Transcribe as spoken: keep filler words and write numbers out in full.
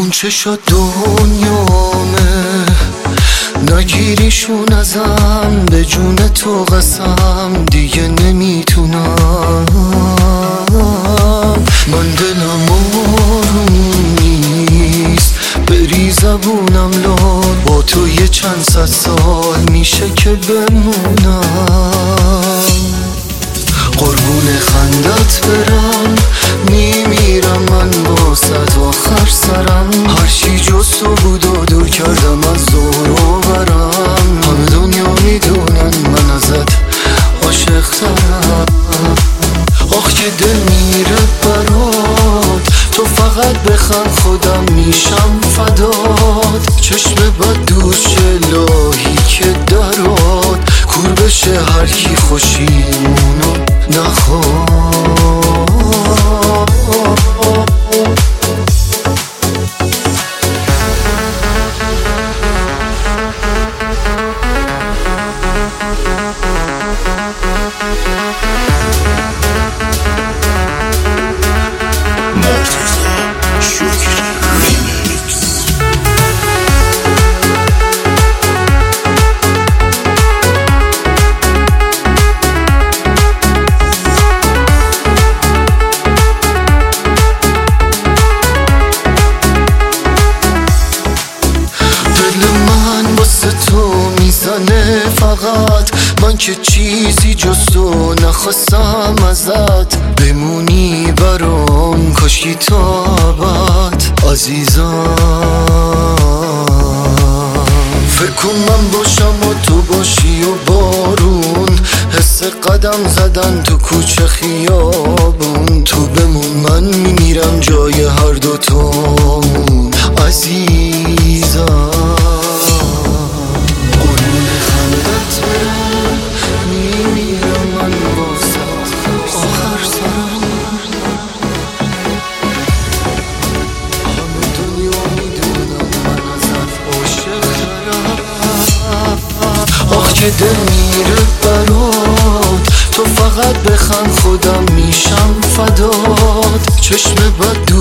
اون چه شد دنیامه، نگیریشون ازم، به جون تو قسم دیگه نمیتونم. من دلم آروم نیست، بری زبونم لال، با تو یه چند صد سال میشه که بمونم. قربون خندت برم، میمیرم من با صد آخر سرم. هرچی جز تو بود و دور کردم از دور و برم. همه دنیا میدونن من ازت عاشق ترم. آخ که دل میره برات، تو فقط بخند خودم میشم فدات. چشم بد دوش الهی که درات، کور بشه هر کی خوشیمونو نخواد. فقط من که چیزی جز تو نخواستم ازت، بمونی برام کاشکی تا ابد عزیزم. فکر کن من باشم و تو باشی و بارون، حس قدم زدن تو کوچه خیابون. تو بمون من میمیرم جای هر دوتامون عزیزم. که دل میره برات، تو فقط بخند خودم میشم فدات. چشم بد